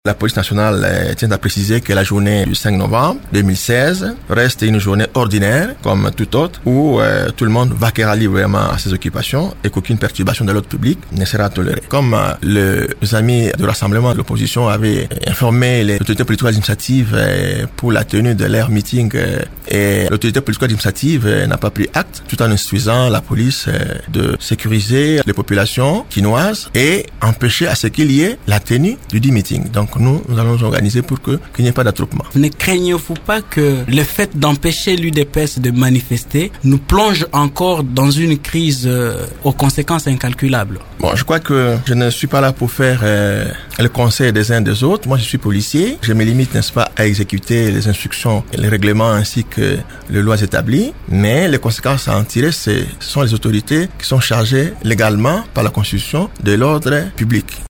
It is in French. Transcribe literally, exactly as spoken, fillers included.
La police nationale euh, tient à préciser que la journée du cinq novembre deux mille seize reste une journée ordinaire comme toute autre où euh, tout le monde vaquera librement à ses occupations et qu'aucune perturbation de l'ordre public ne sera tolérée. Comme euh, le, les amis du rassemblement de l'opposition avaient informé les autorités politiques administratives euh, pour la tenue de leur meeting euh, et l'autorité politique administrative euh, n'a pas pris acte tout en instruisant la police euh, de sécuriser les populations quinoises et empêcher à ce qu'il y ait la tenue du dit meeting. Donc nous, nous allons nous organiser pour que, qu'il n'y ait pas d'attroupement. Ne craignez-vous pas que le fait d'empêcher l'U D P S de manifester nous plonge encore dans une crise euh, aux conséquences incalculables? Bon, je crois que je ne suis pas là pour faire euh, le conseil des uns des autres. Moi, je suis policier. Je me limite, n'est-ce pas, à exécuter les instructions, les règlements ainsi que les lois établies. Mais les conséquences à en tirer, c'est, ce sont les autorités qui sont chargées légalement par la Constitution de l'ordre public.